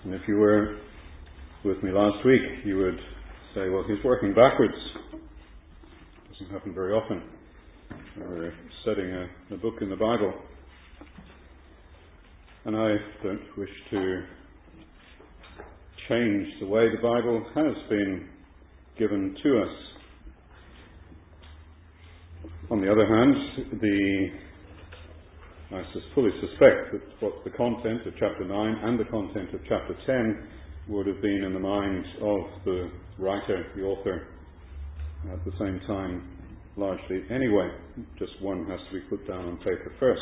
And if you were with me last week, you would say, well, he's working backwards. Doesn't happen very often. We're studying a book in the Bible. And I don't wish to change the way the Bible has been given to us. On the other hand, I fully suspect that what the content of chapter 9 and the content of chapter 10 would have been in the mind of the writer, the author, at the same time, largely anyway. Just one has to be put down on paper first.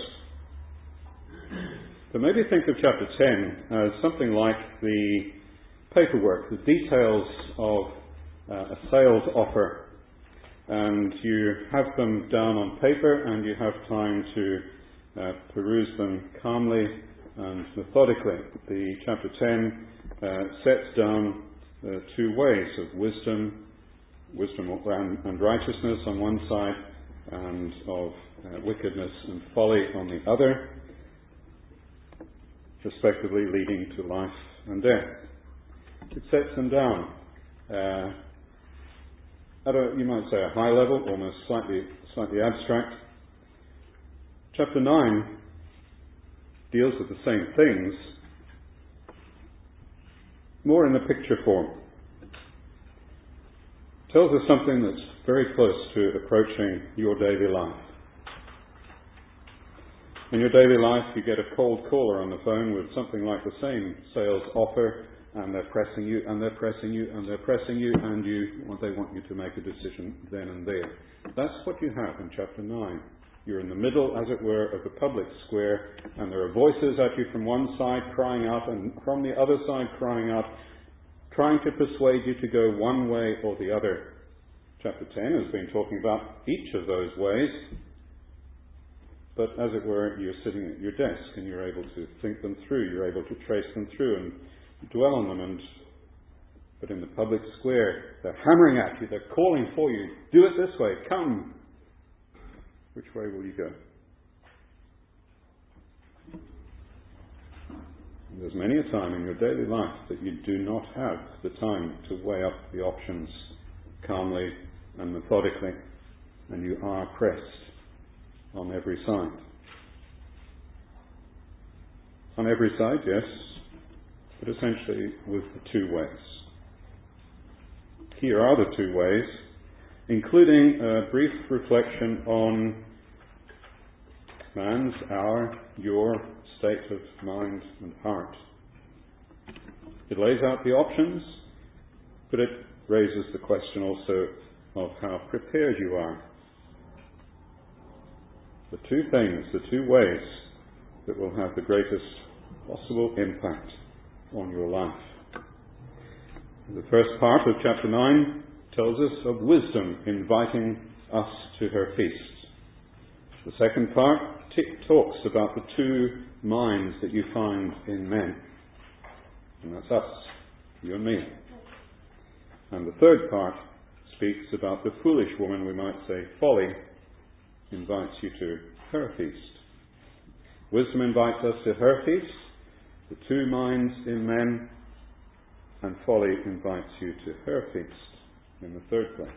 But maybe think of chapter 10 as something like the paperwork, the details of a sales offer. And you have them down on paper and you have time to peruse them calmly and methodically. The chapter 10 sets down two ways of wisdom and righteousness on one side, and of wickedness and folly on the other, respectively leading to life and death. It sets them down at you might say, a high level, almost slightly abstract. Chapter 9 deals with the same things, more in the picture form. Tells us something that's very close to approaching your daily life. In your daily life, you get a cold caller on the phone with something like the same sales offer, and they're pressing you, and they're pressing you, and they're pressing you, and they want you to make a decision then and there. That's what you have in chapter 9. You're in the middle, as it were, of the public square, and there are voices at you from one side crying out, and from the other side crying out, trying to persuade you to go one way or the other. Chapter 10 has been talking about each of those ways, but as it were, you're sitting at your desk and you're able to think them through, you're able to trace them through and dwell on them. But in the public square, they're hammering at you, they're calling for you, do it this way, come. Which way will you go? There's many a time in your daily life that you do not have the time to weigh up the options calmly and methodically, and you are pressed on every side. On every side, yes, but essentially with the two ways. Here are the two ways, including a brief reflection on man's, your state of mind and heart. It lays out the options, but it raises the question also of how prepared you are. The two things, the two ways that will have the greatest possible impact on your life. The first part of chapter 9 tells us of wisdom inviting us to her feast. The second part talks about the two minds that you find in men. And that's us, you and me. And the third part speaks about the foolish woman, we might say folly, invites you to her feast. Wisdom invites us to her feast, the two minds in men, and folly invites you to her feast in the third place.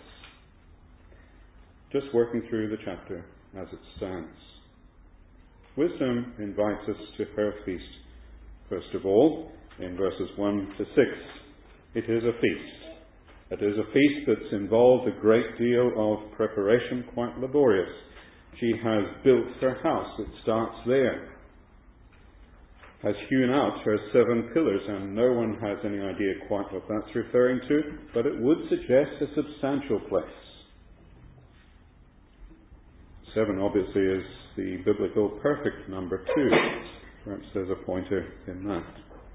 Just working through the chapter as it stands. Wisdom invites us to her feast. First of all, in verses 1 to 6, it is a feast. It is a feast that's involved a great deal of preparation, quite laborious. She has built her house. It starts there. Has hewn out her 7 pillars, and no one has any idea quite what that's referring to, but it would suggest a substantial place. 7 obviously is the biblical perfect number 2. Perhaps there's a pointer in that.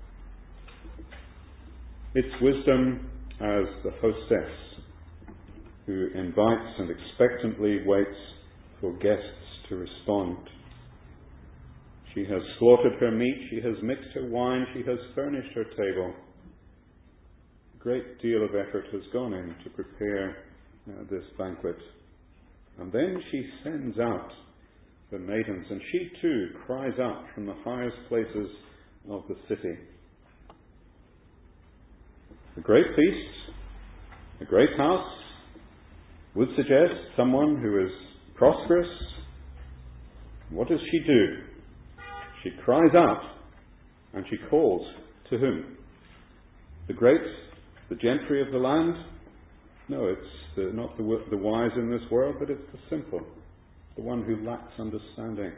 It's wisdom as the hostess who invites and expectantly waits for guests to respond. She has slaughtered her meat, she has mixed her wine, she has furnished her table. A great deal of effort has gone in to prepare this banquet. And then she sends out the maidens, and she too cries out from the highest places of the city. A great feast, a great house, would suggest someone who is prosperous. What does she do? She cries out and she calls to whom? The great, the gentry of the land? No, it's not the wise in this world, but it's the simple, the one who lacks understanding.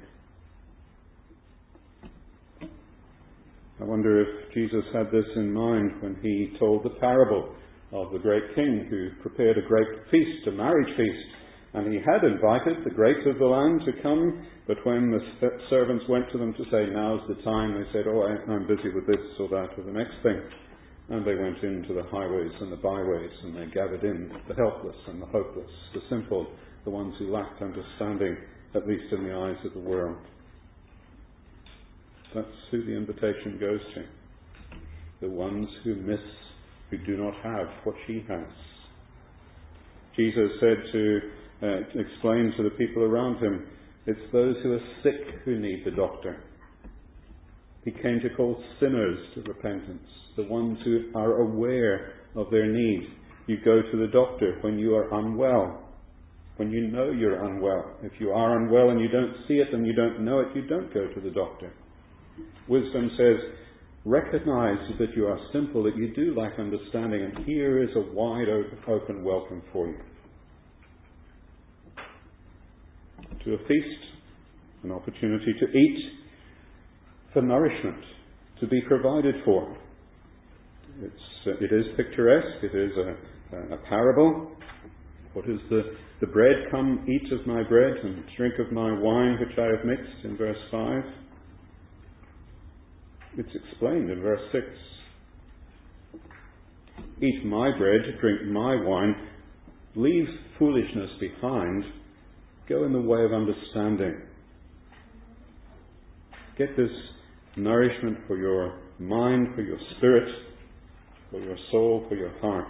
I wonder if Jesus had this in mind when he told the parable of the great king who prepared a great feast, a marriage feast, and he had invited the great of the land to come, but when the servants went to them to say, now's the time, they said, oh, I'm busy with this or that or the next thing. And they went into the highways and the byways, and they gathered in the helpless and the hopeless, the simple, the ones who lacked understanding, at least in the eyes of the world. That's who the invitation goes to. The ones who do not have what she has. Jesus said to explain to the people around him, it's those who are sick who need the doctor. He came to call sinners to repentance, the ones who are aware of their need. You go to the doctor when you are unwell, when you know you're unwell. If you are unwell and you don't see it and you don't know it, you don't go to the doctor. Wisdom says, recognize that you are simple, that you do lack understanding, and here is a wide open welcome for you. To a feast, an opportunity to eat, for nourishment, to be provided for. It is picturesque, it is a parable. What is the bread? Come, eat of my bread and drink of my wine which I have mixed, in verse 5. It's explained in verse 6. Eat my bread, drink my wine, leave foolishness behind, go in the way of understanding. Get this nourishment for your mind, for your spirit, for your soul, for your heart.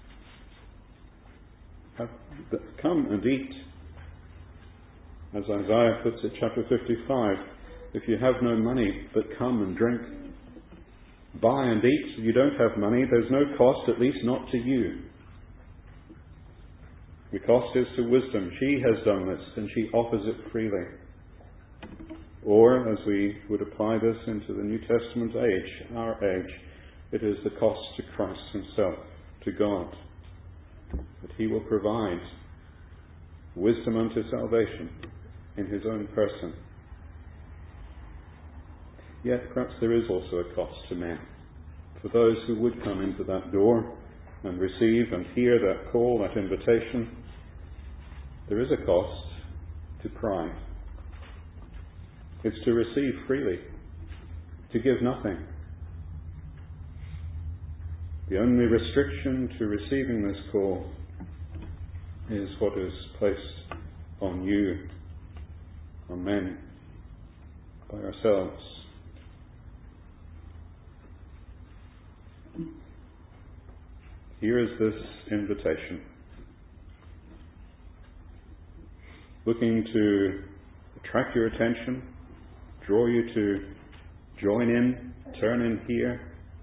Come and eat. As Isaiah puts it, chapter 55, if you have no money, but come and drink. Buy and eat. You don't have money, there's no cost, at least not to you. The cost is to wisdom. She has done this, and she offers it freely. Or, as we would apply this into the New Testament age, our age, it is the cost to Christ himself, to God, that he will provide wisdom unto salvation in his own person. Yet perhaps there is also a cost to men. For those who would come into that door and receive and hear that call, that invitation, there is a cost to pride. It's to receive freely, to give nothing. The only restriction to receiving this call is what is placed on you, on men, by ourselves. Here is this invitation, looking to attract your attention, draw you to join in, turn in here.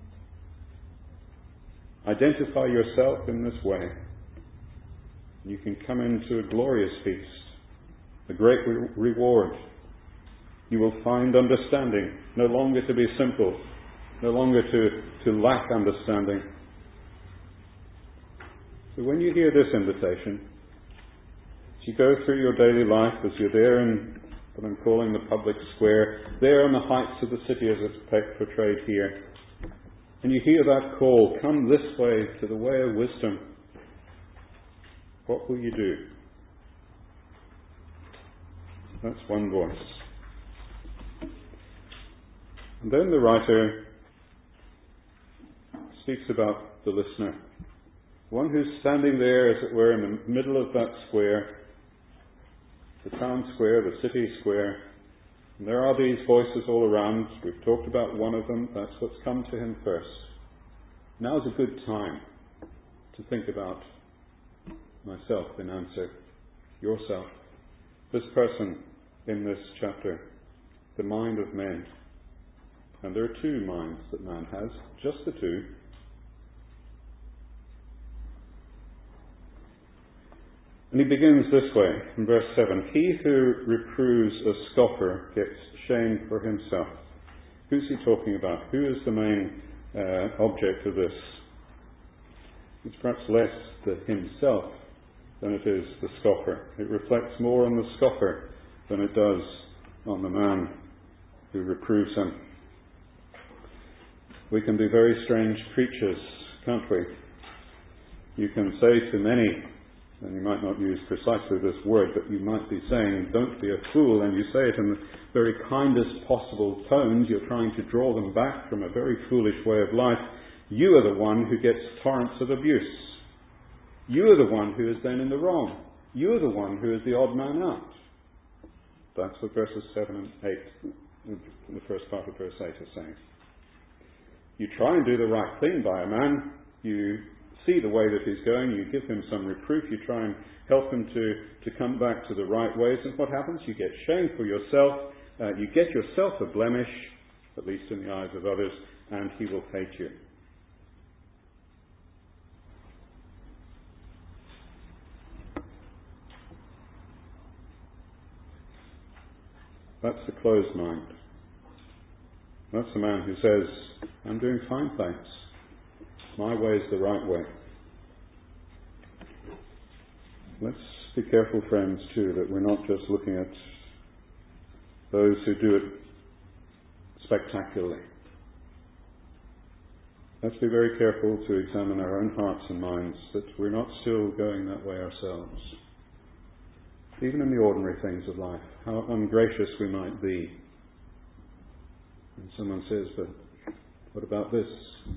Identify yourself in this way. You can come into a glorious feast, a great reward. You will find understanding, no longer to be simple, no longer to lack understanding. So when you hear this invitation, as you go through your daily life, as you're there in what I'm calling the public square, there on the heights of the city as it's portrayed here, and you hear that call, come this way to the way of wisdom, what will you do? That's one voice. And then the writer speaks about the listener. One who's standing there, as it were, in the middle of that square, the town square, the city square. And there are these voices all around. We've talked about one of them. That's what's come to him first. Now's a good time to think about myself in answer. Yourself. This person in this chapter. The mind of men. And there are two minds that man has. Just the two. And he begins this way, in verse 7. He who reproves a scoffer gets shame for himself. Who's he talking about? Who is the main object of this? It's perhaps less the himself than it is the scoffer. It reflects more on the scoffer than it does on the man who reproves him. We can be very strange creatures, can't we? You can say to many, and you might not use precisely this word, but you might be saying, don't be a fool, and you say it in the very kindest possible tones. You're trying to draw them back from a very foolish way of life. You are the one who gets torrents of abuse. You are the one who is then in the wrong. You are the one who is the odd man out. That's what verses 7 and 8, the first part of verse 8 is saying. You try and do the right thing by a man. You see the way that he's going. You give him some reproof. You try and help him to come back to the right ways. And what happens? You get shame for yourself. You get yourself a blemish, at least in the eyes of others, and he will hate you. That's the closed mind. That's the man who says, I'm doing fine, thanks. My way is the right way. Let's be careful, friends, too, that we're not just looking at those who do it spectacularly. Let's be very careful to examine our own hearts and minds, that we're not still going that way ourselves. Even in the ordinary things of life, how ungracious we might be. And someone says, but what about this?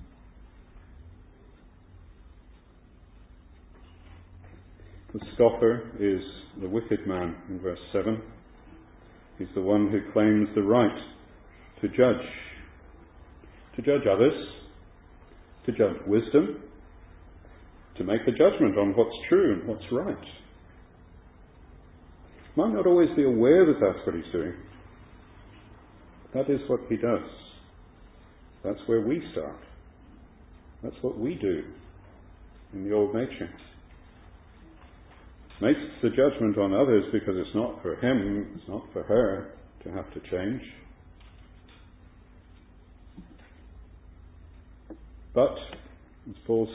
The scoffer is the wicked man in verse 7. He's the one who claims the right to judge. To judge others, to judge wisdom, to make a judgment on what's true and what's right. Might not always be aware that that's what he's doing. That is what he does. That's where we start. That's what we do in the old nature. Makes the judgment on others because it's not for him, it's not for her to have to change. But, as Paul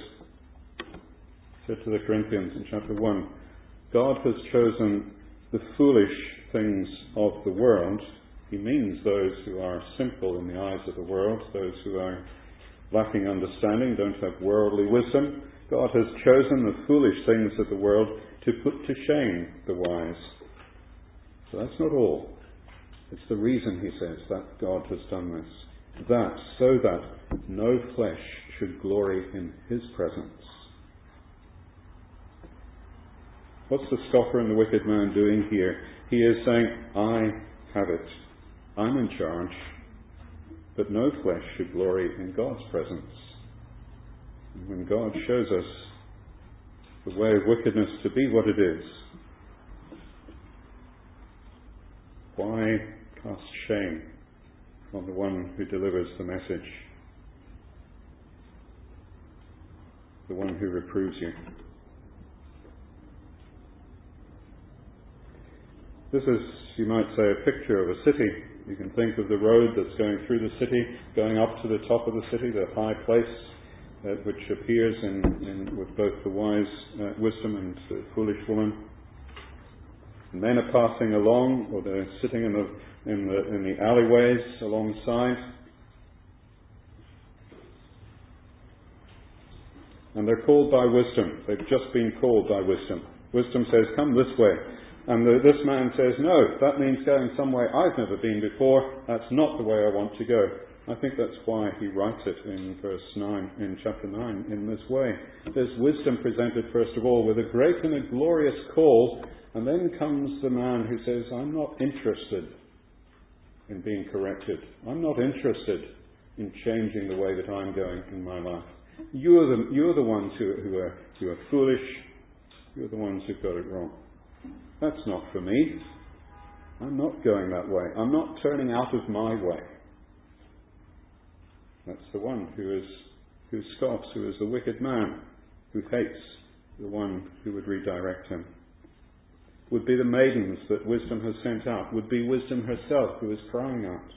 said to the Corinthians in chapter 1, God has chosen the foolish things of the world. He means those who are simple in the eyes of the world, those who are lacking understanding, don't have worldly wisdom. God has chosen the foolish things of the world to put to shame the wise. So that's not all. It's the reason, he says, that God has done this. That, so that no flesh should glory in his presence. What's the scoffer and the wicked man doing here? He is saying, I have it. I'm in charge. But no flesh should glory in God's presence. And when God shows us the way of wickedness to be what it is, why cast shame on the one who delivers the message? The one who reproves you. This is, you might say, a picture of a city. You can think of the road that's going through the city, going up to the top of the city, the high place, which appears with both the wise wisdom and the foolish woman. Men are passing along, or they're sitting in the alleyways alongside, and they're called by wisdom. They've just been called by wisdom. Wisdom says, "Come this way," and this man says, "No, that means going somewhere I've never been before. That's not the way I want to go." I think that's why he writes it in verse 9, in chapter 9, in this way. There's wisdom presented, first of all, with a great and a glorious call, and then comes the man who says, I'm not interested in being corrected. I'm not interested in changing the way that I'm going in my life. You're the ones who are foolish. You're the ones who've got it wrong. That's not for me. I'm not going that way. I'm not turning out of my way. That's the one who scoffs, who is the wicked man, who hates the one who would redirect him. Would be the maidens that wisdom has sent out. Would be wisdom herself who is crying out.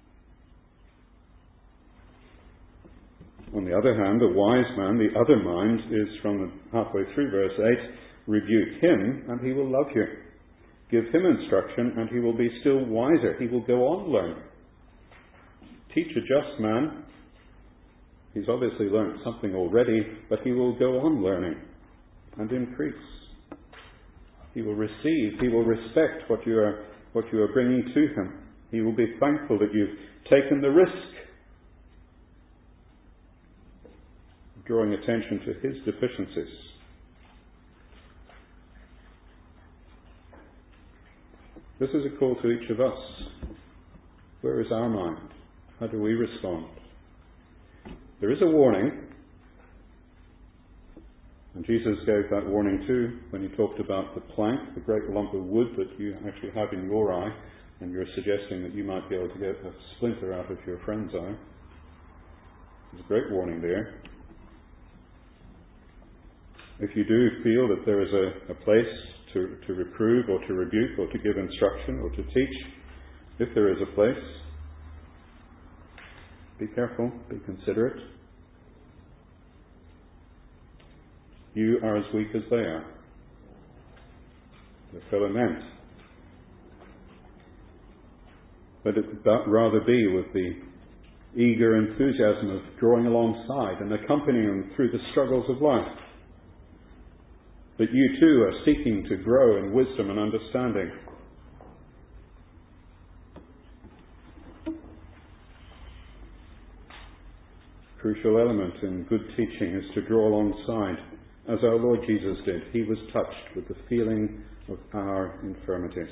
On the other hand, the wise man, the other mind, is from halfway through verse 8, rebuke him and he will love you. Give him instruction and he will be still wiser. He will go on learning. Teach a just man. He's obviously learned something already, but he will go on learning and increase. He will receive, he will respect what you are bringing to him. He will be thankful that you've taken the risk of drawing attention to his deficiencies. This is a call to each of us. Where is our mind? How do we respond? There is a warning, and Jesus gave that warning too when he talked about the plank, the great lump of wood that you actually have in your eye, and you're suggesting that you might be able to get a splinter out of your friend's eye. There's a great warning there. If you do feel that there is a place to reprove or to rebuke or to give instruction or to teach, if there is a place, be careful, be considerate. You are as weak as they are. They're fellow men. But it would rather be with the eager enthusiasm of drawing alongside and accompanying them through the struggles of life. That you too are seeking to grow in wisdom and understanding. Crucial element in good teaching is to draw alongside, as our Lord Jesus did. He was touched with the feeling of our infirmities.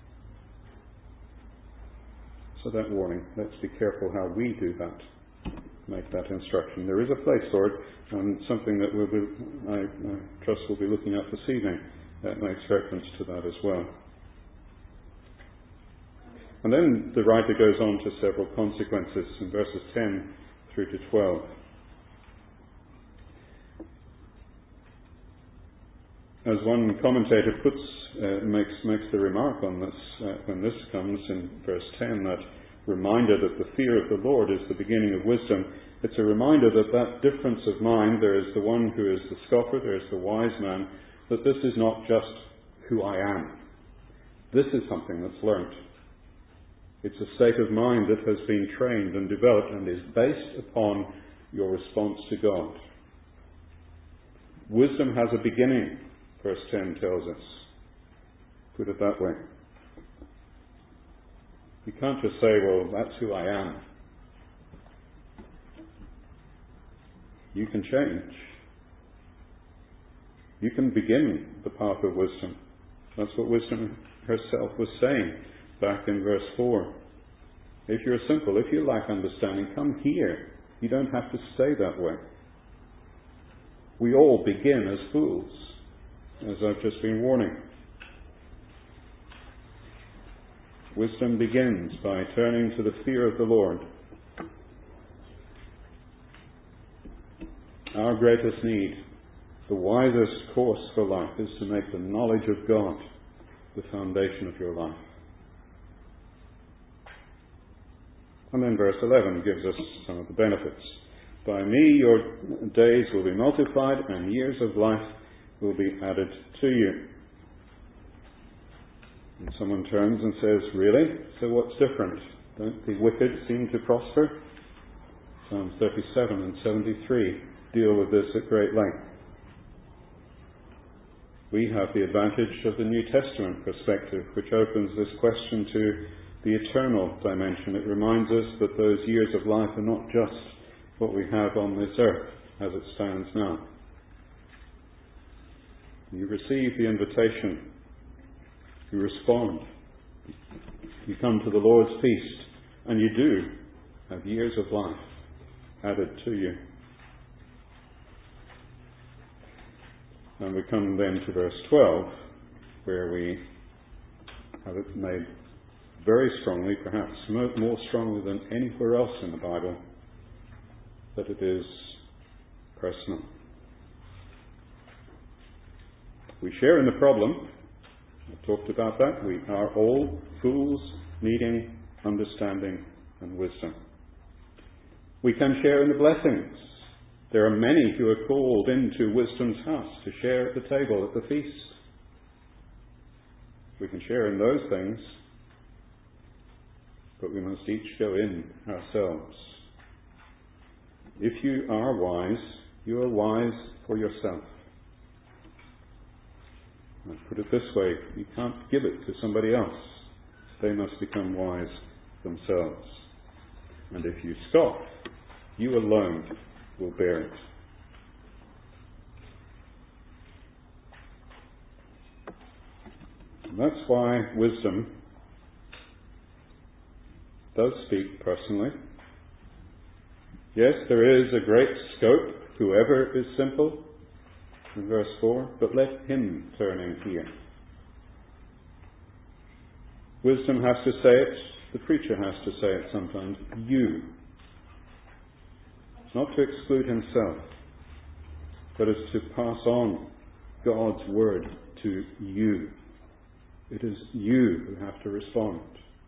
So that warning, let's be careful how we do that, make that instruction. There is a place for it, and something that I trust we'll be looking at this evening that makes reference to that as well. And then the writer goes on to several consequences in verses 10 through to 12. As one commentator makes the remark on this, when this comes in verse 10, that reminder that the fear of the Lord is the beginning of wisdom, it's a reminder that that difference of mind, there is the one who is the scoffer, there is the wise man, that this is not just who I am. This is something that's learnt. It's a state of mind that has been trained and developed and is based upon your response to God. Wisdom has a beginning, verse 10 tells us. Put it that way. You can't just say, well, that's who I am. You can change. You can begin the path of wisdom. That's what wisdom herself was saying back in verse 4. If you're simple, if you lack understanding, come here. You don't have to stay that way. We all begin as fools, as I've just been warning. Wisdom begins by turning to the fear of the Lord. Our greatest need, the wisest course for life, is to make the knowledge of God the foundation of your life. And then verse 11 gives us some of the benefits. By me your days will be multiplied and years of life will be added to you. And someone turns and says, really? So what's different? Don't the wicked seem to prosper? Psalms 37 and 73 deal with this at great length. We have the advantage of the New Testament perspective, which opens this question to the eternal dimension. It reminds us that those years of life are not just what we have on this earth as it stands now. You receive the invitation. You respond. You come to the Lord's feast, and you do have years of life added to you. And we come then to verse 12, where we have it made very strongly, perhaps more strongly than anywhere else in the Bible, that it is personal. We share in the problem. I talked about that. We are all fools needing understanding and wisdom. We can share in the blessings. There are many who are called into wisdom's house to share at the table at the feast. We can share in those things, but we must each go in ourselves. If you are wise, you are wise for yourself. I put it this way, you can't give it to somebody else. They must become wise themselves. And if you scoff, you alone will bear it. And that's why wisdom does speak personally. Yes, there is a great scope, whoever is simple, in verse 4, but let him turn in here. Wisdom has to say it, the preacher has to say it sometimes, you. It's not to exclude himself, but it's to pass on God's word to you. It is you who have to respond.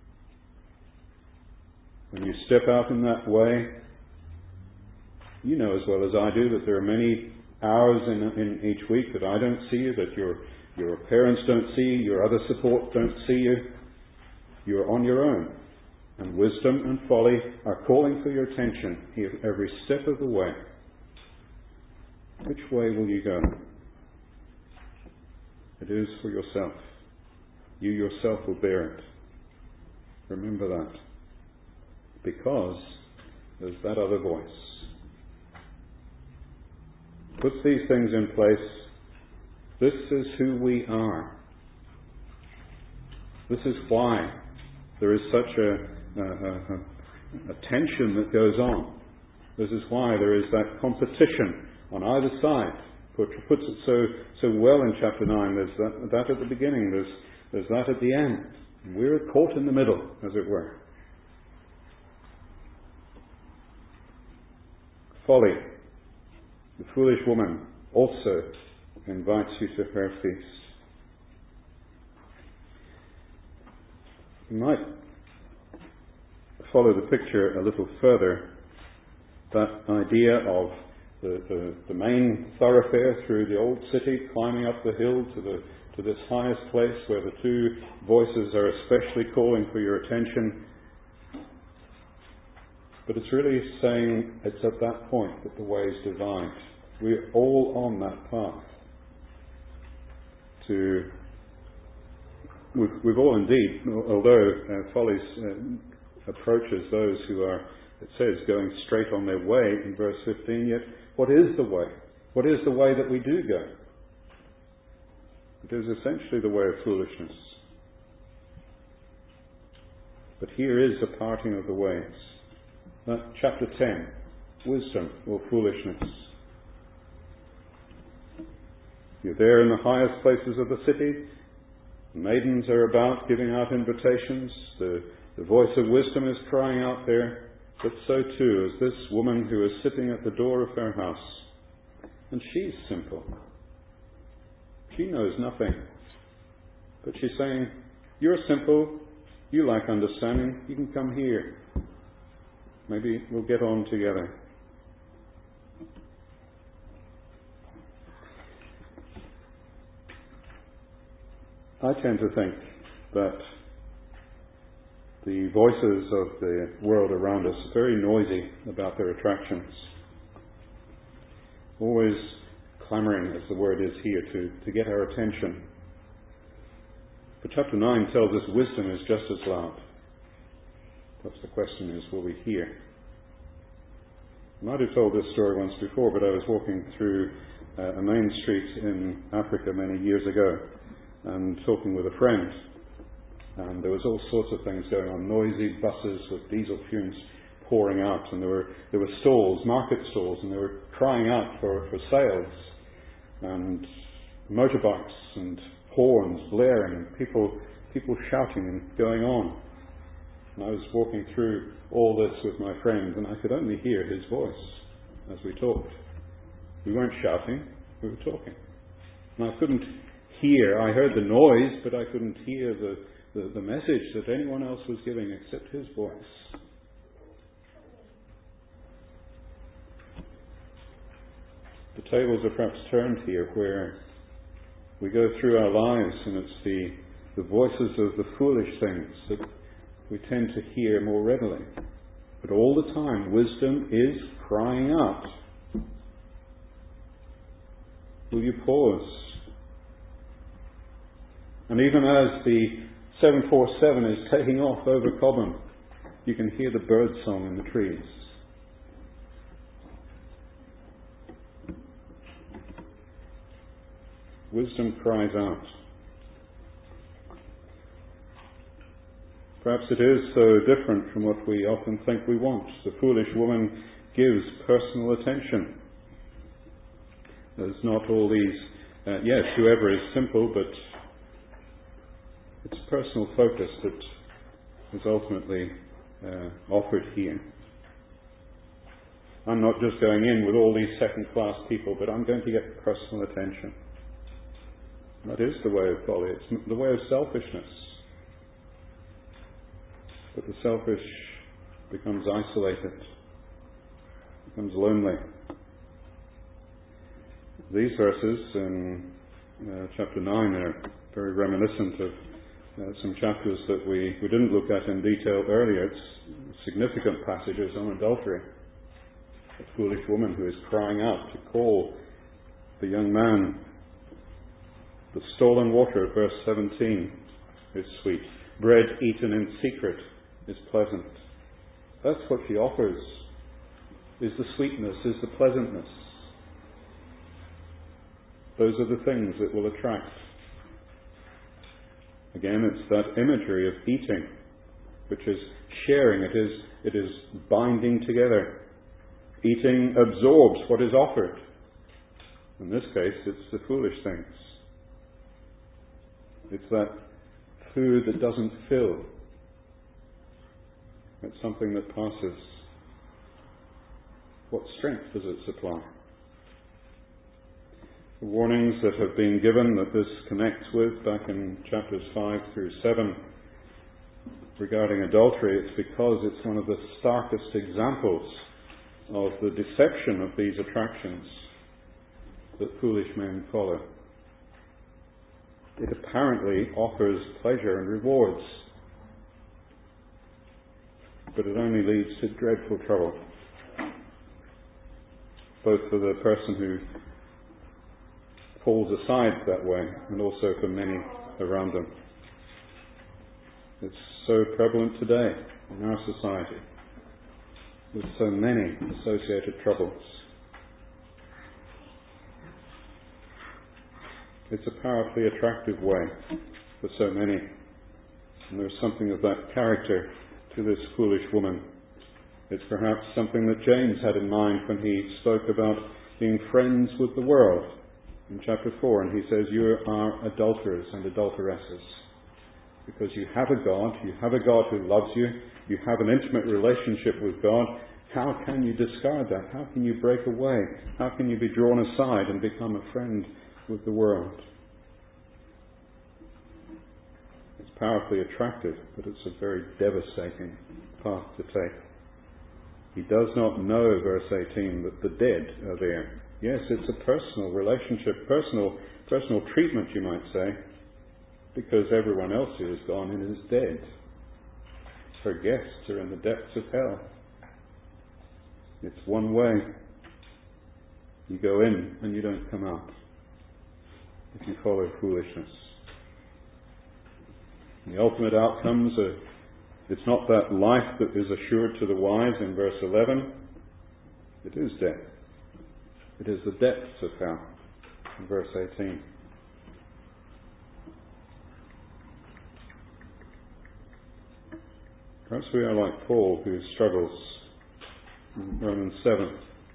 When you step out in that way, you know as well as I do that there are many hours in each week that I don't see you, that your parents don't see you, your other support don't see you. You're on your own. And wisdom and folly are calling for your attention every step of the way. Which way will you go? It is for yourself. You yourself will bear it. Remember that. Because there's that other voice. Puts these things in place. This is who we are. This is why there is such a tension that goes on. This is why there is that competition on either side. Puts it so well in chapter 9. There's that at the beginning. There's that at the end. We're caught in the middle, as it were. Folly. The foolish woman also invites you to her feast. You might follow the picture a little further. That idea of the main thoroughfare through the old city, climbing up the hill to this highest place where the two voices are especially calling for your attention. But it's really saying it's at that point that the ways divide. We're all on that path. We've all indeed, although folly approaches those who are, it says, going straight on their way in verse 15, yet what is the way? What is the way that we do go? It is essentially the way of foolishness. But here is a parting of the ways. Chapter 10, wisdom or foolishness. You're there in the highest places of the city. Maidens are about giving out invitations. The voice of wisdom is crying out there. But so too is this woman who is sitting at the door of her house. And she's simple. She knows nothing. But she's saying, you're simple. You lack understanding. You can come here. Maybe we'll get on together. I tend to think that the voices of the world around us are very noisy about their attractions. Always clamouring, as the word is here, to get our attention. But chapter 9 tells us wisdom is just as loud. Perhaps the question is, will we hear? I might have told this story once before, but I was walking through a main street in Africa many years ago and talking with a friend. And there was all sorts of things going on. Noisy buses with diesel fumes pouring out. And there were stalls, market stalls, and they were crying out for sales. And motorbikes and horns blaring and people shouting and going on. And I was walking through all this with my friend, and I could only hear his voice as we talked. We weren't shouting, we were talking. And I couldn't hear. I heard the noise, but I couldn't hear the message that anyone else was giving except his voice. The tables are perhaps turned here, where we go through our lives and it's the voices of the foolish things that we tend to hear more readily. But all the time, wisdom is crying out. Will you pause? And even as the 747 is taking off over Cobham, you can hear the bird song in the trees. Wisdom cries out. Perhaps it is so different from what we often think we want. The foolish woman gives personal attention. There's not all these, yes, whoever is simple, but it's personal focus that is ultimately offered here. I'm not just going in with all these second-class people, but I'm going to get personal attention. That is the way of folly. It's the way of selfishness. But the selfish becomes isolated, becomes lonely. These verses in chapter 9 are very reminiscent of some chapters that we didn't look at in detail earlier. It's significant passages on adultery. A foolish woman who is crying out to call the young man. The stolen water, verse 17, is sweet. Bread eaten in secret is pleasant. That's what she offers, is the sweetness, is the pleasantness. Those are the things that will attract. Again, it's that imagery of eating, which is sharing. It is binding together. Eating absorbs what is offered. In this case, it's the foolish things. It's that food that doesn't fill. It's something that passes. What strength does it supply? The warnings that have been given that this connects with back in chapters 5 through 7 regarding adultery, it's because it's one of the starkest examples of the deception of these attractions that foolish men follow. It apparently offers pleasure and rewards, but it only leads to dreadful trouble, both for the person who falls aside that way and also for many around them. It's so prevalent today in our society, with so many associated troubles. It's a powerfully attractive way for so many. And there's something of that character to this foolish woman. It's perhaps something that James had in mind when he spoke about being friends with the world in chapter 4. And he says, you are adulterers and adulteresses. Because you have a God who loves you, you have an intimate relationship with God. How can you discard that? How can you break away? How can you be drawn aside and become a friend with the world? It's powerfully attractive, but it's a very devastating path to take. He does not know, verse 18, that the dead are there. Yes, it's a personal relationship, personal treatment, you might say, because everyone else who is gone and is dead. Her guests are in the depths of hell. It's one way. You go in and you don't come out if you follow foolishness. The ultimate outcomes are, it's not that life that is assured to the wise in verse 11. It is death. It is the depths of hell in verse 18. Perhaps we are like Paul, who struggles in Romans 7.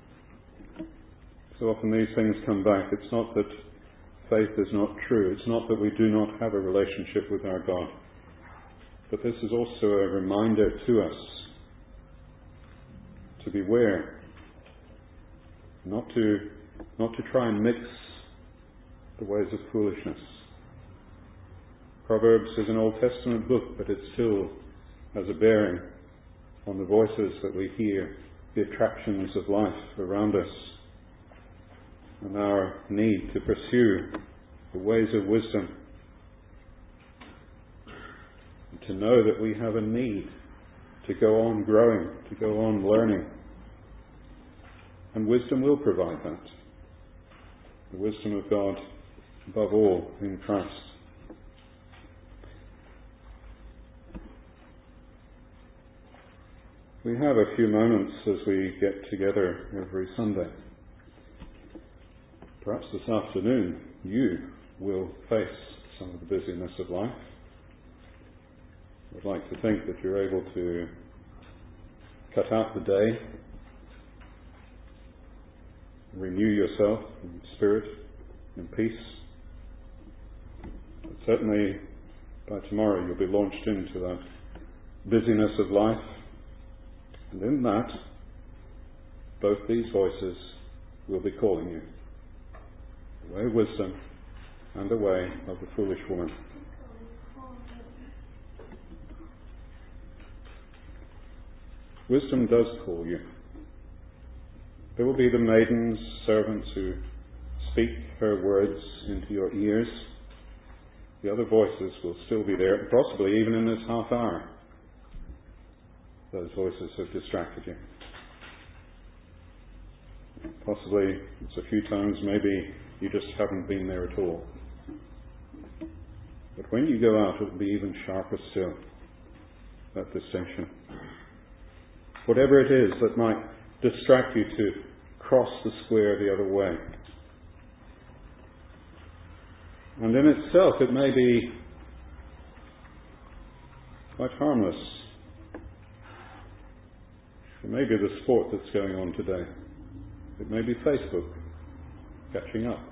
So often these things come back. It's not that faith is not true. It's not that we do not have a relationship with our God. But this is also a reminder to us to beware, not to try and mix the ways of foolishness, Proverbs is an Old Testament book, but it still has a bearing on the voices that we hear, the attractions of life around us, and our need to pursue the ways of wisdom, and to know that we have a need to go on growing, to go on learning. And wisdom will provide that. The wisdom of God, above all, in Christ. We have a few moments as we get together every Sunday. Perhaps this afternoon you will face some of the busyness of life. I'd like to think that you're able to cut out the day, renew yourself in spirit, in peace. But certainly by tomorrow you'll be launched into that busyness of life. And in that, both these voices will be calling you. The way of wisdom and the way of the foolish woman. Wisdom does call you. There will be the maidens, servants who speak her words into your ears. The other voices will still be there, possibly even in this half hour. Those voices have distracted you. Possibly it's a few times, maybe you just haven't been there at all. But when you go out, it will be even sharper still, that distinction. Whatever it is that might distract you to cross the square the other way. And in itself, it may be quite harmless. It may be the sport that's going on today. It may be Facebook catching up.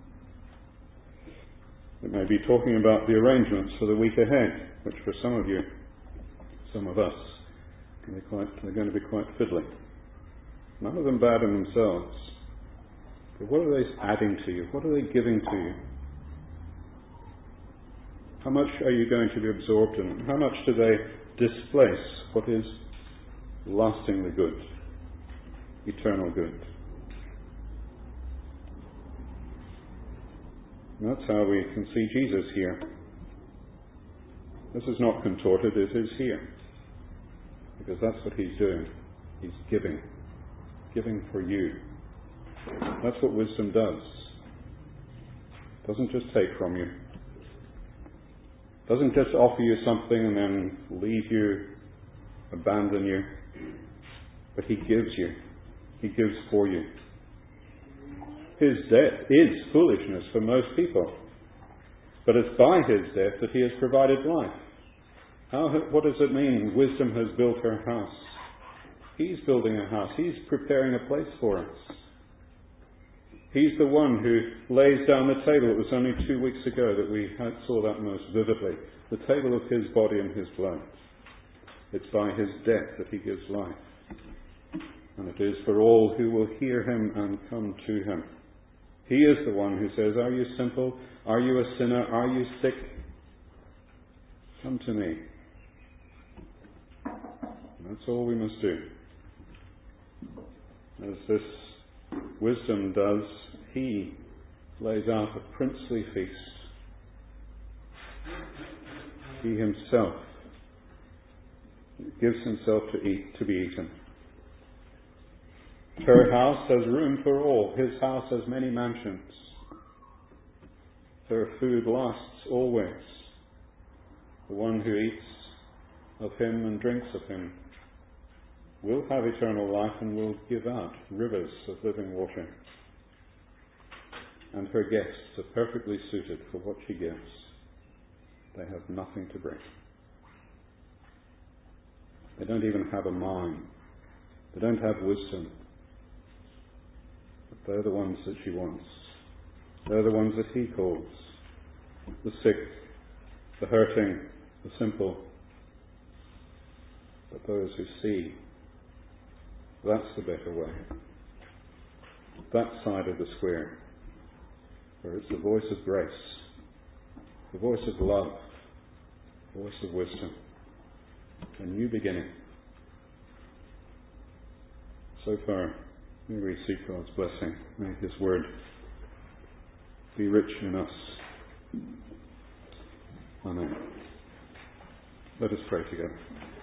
It may be talking about the arrangements for the week ahead, which for some of you, some of us, they're going to be quite fiddly. None of them bad in themselves. But what are they adding to you? What are they giving to you? How much are you going to be absorbed in them? How much do they displace what is lastingly good, eternal good? And that's how we can see Jesus here. This is not contorted, it is here. Because that's what he's doing. He's giving. Giving for you. That's what wisdom does. It doesn't just take from you. It doesn't just offer you something and then leave you, abandon you. But he gives you. He gives for you. His death is foolishness for most people. But it's by his death that he has provided life. What does it mean? Wisdom has built her house. He's building a house. He's preparing a place for us. He's the one who lays down the table. It was only 2 weeks ago that we saw that most vividly. The table of his body and his blood. It's by his death that he gives life. And it is for all who will hear him and come to him. He is the one who says, are you simple? Are you a sinner? Are you sick? Come to me. That's all we must do. As this wisdom does, he lays out a princely feast. He himself gives himself to be eaten. Her house has room for all. His house has many mansions. Her food lasts always. The one who eats of him and drinks of him will have eternal life and will give out rivers of living water. And her guests are perfectly suited for what she gives. They have nothing to bring. They don't even have a mind. They don't have wisdom. But they're the ones that she wants. They're the ones that he calls. The sick, the hurting, the simple. But those who see, that's the better way. That side of the square, where it's the voice of grace, the voice of love, voice of wisdom, a new beginning. So far, may we seek God's blessing. May His word be rich in us. Amen. Let us pray together.